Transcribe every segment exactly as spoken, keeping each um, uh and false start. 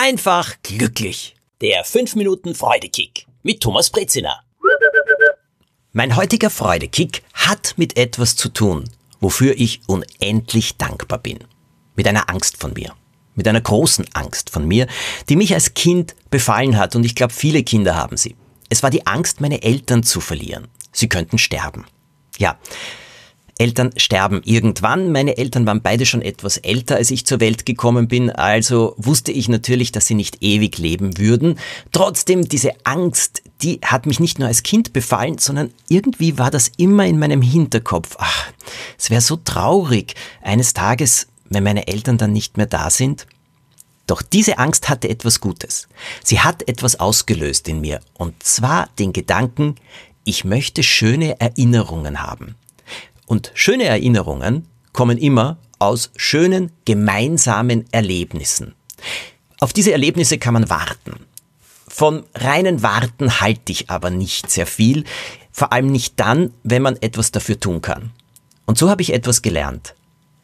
einfach glücklich. Der fünf Minuten Freudekick mit Thomas Brezina. Mein heutiger Freudekick hat mit etwas zu tun, wofür ich unendlich dankbar bin. Mit einer Angst von mir. Mit einer großen Angst von mir, die mich als Kind befallen hat, und ich glaube, viele Kinder haben sie. Es war die Angst, meine Eltern zu verlieren. Sie könnten sterben. Ja, Eltern sterben irgendwann. Meine Eltern waren beide schon etwas älter, als ich zur Welt gekommen bin, also wusste ich natürlich, dass sie nicht ewig leben würden. Trotzdem, diese Angst, die hat mich nicht nur als Kind befallen, sondern irgendwie war das immer in meinem Hinterkopf. Ach, es wäre so traurig, eines Tages, wenn meine Eltern dann nicht mehr da sind. Doch diese Angst hatte etwas Gutes. Sie hat etwas ausgelöst in mir, und zwar den Gedanken, ich möchte schöne Erinnerungen haben. Und schöne Erinnerungen kommen immer aus schönen gemeinsamen Erlebnissen. Auf diese Erlebnisse kann man warten. Von reinen Warten halte ich aber nicht sehr viel, vor allem nicht dann, wenn man etwas dafür tun kann. Und so habe ich etwas gelernt.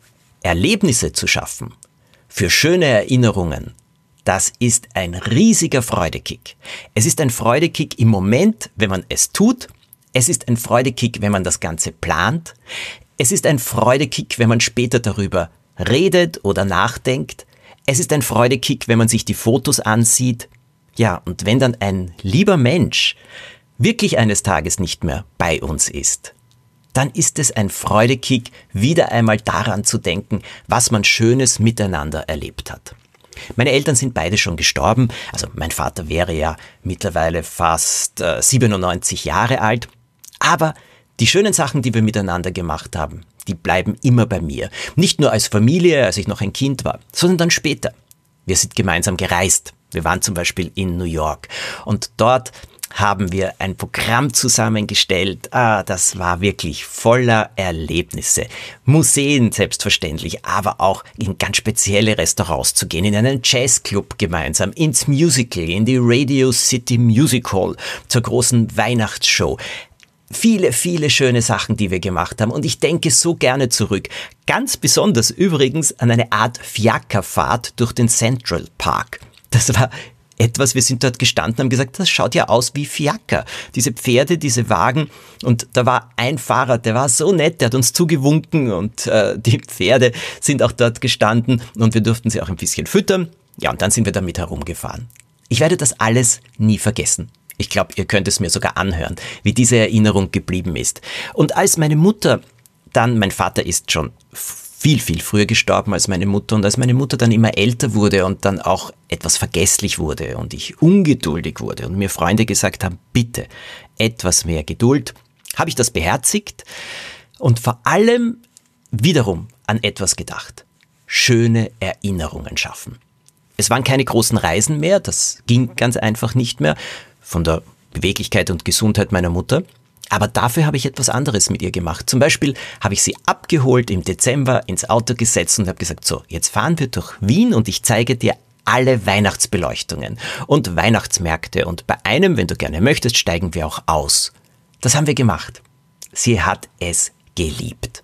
Erlebnisse zu schaffen für schöne Erinnerungen, das ist ein riesiger Freudekick. Es ist ein Freudekick im Moment, wenn man es tut. Es ist ein Freudekick, wenn man das Ganze plant. Es ist ein Freudekick, wenn man später darüber redet oder nachdenkt. Es ist ein Freudekick, wenn man sich die Fotos ansieht. Ja, und wenn dann ein lieber Mensch wirklich eines Tages nicht mehr bei uns ist, dann ist es ein Freudekick, wieder einmal daran zu denken, was man Schönes miteinander erlebt hat. Meine Eltern sind beide schon gestorben, also mein Vater wäre ja mittlerweile fast äh, siebenundneunzig Jahre alt, aber die schönen Sachen, die wir miteinander gemacht haben, die bleiben immer bei mir. Nicht nur als Familie, als ich noch ein Kind war, sondern dann später. Wir sind gemeinsam gereist. Wir waren zum Beispiel in New York und dort haben wir ein Programm zusammengestellt. Ah, das war wirklich voller Erlebnisse. Museen selbstverständlich, aber auch in ganz spezielle Restaurants zu gehen, in einen Jazzclub gemeinsam, ins Musical, in die Radio City Music Hall, zur großen Weihnachtsshow. Viele, viele schöne Sachen, die wir gemacht haben, und ich denke so gerne zurück. Ganz besonders übrigens an eine Art Fiakerfahrt durch den Central Park. Das war etwas, wir sind dort gestanden, haben gesagt, das schaut ja aus wie Fiaker. Diese Pferde, diese Wagen, und da war ein Fahrer, der war so nett, der hat uns zugewunken, und äh, die Pferde sind auch dort gestanden und wir durften sie auch ein bisschen füttern. Ja, und dann sind wir damit herumgefahren. Ich werde das alles nie vergessen. Ich glaube, ihr könnt es mir sogar anhören, wie diese Erinnerung geblieben ist. Und als meine Mutter dann, mein Vater ist schon viel, viel früher gestorben als meine Mutter, und als meine Mutter dann immer älter wurde und dann auch etwas vergesslich wurde und ich ungeduldig wurde und mir Freunde gesagt haben, bitte etwas mehr Geduld, habe ich das beherzigt und vor allem wiederum an etwas gedacht. Schöne Erinnerungen schaffen. Es waren keine großen Reisen mehr, das ging ganz einfach nicht mehr, von der Beweglichkeit und Gesundheit meiner Mutter. Aber dafür habe ich etwas anderes mit ihr gemacht. Zum Beispiel habe ich sie abgeholt im Dezember, ins Auto gesetzt und habe gesagt, so, jetzt fahren wir durch Wien und ich zeige dir alle Weihnachtsbeleuchtungen und Weihnachtsmärkte, und bei einem, wenn du gerne möchtest, steigen wir auch aus. Das haben wir gemacht. Sie hat es geliebt.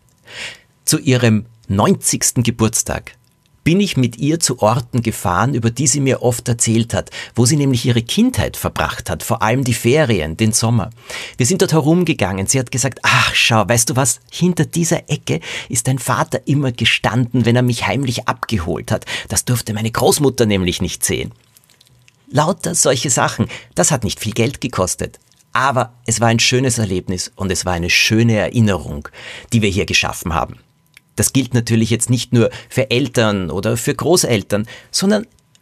Zu ihrem neunzigsten Geburtstag bin ich mit ihr zu Orten gefahren, über die sie mir oft erzählt hat, wo sie nämlich ihre Kindheit verbracht hat, vor allem die Ferien, den Sommer. Wir sind dort herumgegangen, sie hat gesagt, ach schau, weißt du was, hinter dieser Ecke ist dein Vater immer gestanden, wenn er mich heimlich abgeholt hat. Das durfte meine Großmutter nämlich nicht sehen. Lauter solche Sachen, das hat nicht viel Geld gekostet. Aber es war ein schönes Erlebnis und es war eine schöne Erinnerung, die wir hier geschaffen haben. Das gilt natürlich jetzt nicht nur für Eltern oder für Großeltern, sondern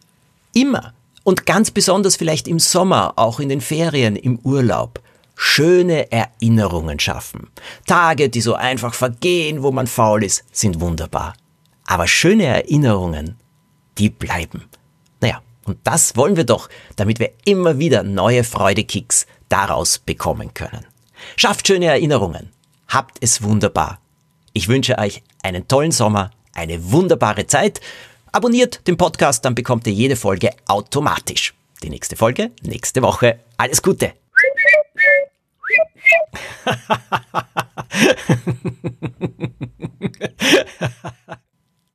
immer und ganz besonders vielleicht im Sommer, auch in den Ferien, im Urlaub. Schöne Erinnerungen schaffen. Tage, die so einfach vergehen, wo man faul ist, sind wunderbar. Aber schöne Erinnerungen, die bleiben. Naja, und das wollen wir doch, damit wir immer wieder neue Freudekicks daraus bekommen können. Schafft schöne Erinnerungen. Habt es wunderbar. Ich wünsche euch einen tollen Sommer, eine wunderbare Zeit. Abonniert den Podcast, dann bekommt ihr jede Folge automatisch. Die nächste Folge, nächste Woche. Alles Gute!